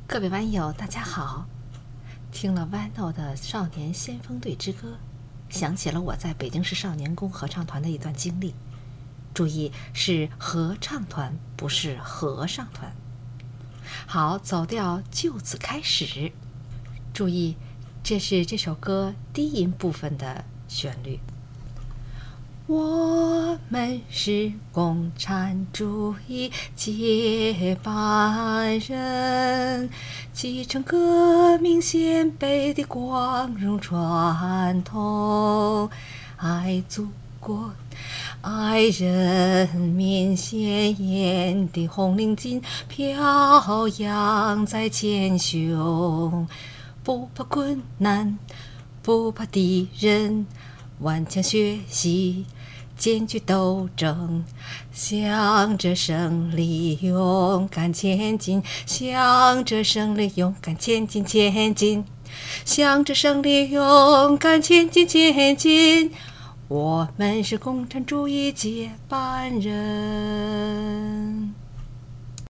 各位网友，大家好！听了 Vano 的《少年先锋队之歌》，想起了我在北京市少年宫合唱团的一段经历。注意，是合唱团，不是和尚团。好，走调就此开始。注意，这是这首歌低音部分的旋律。我们是共产主义接班人，继承革命先辈的光荣传统，爱祖国，爱人民，鲜艳的红领巾飘扬在前胸，不怕困难，不怕敌人，顽强学习，坚决斗争，向着胜利勇敢前进，向着胜利勇敢前进，前进，向着胜利勇敢前进，前进。我们是共产主义接班人。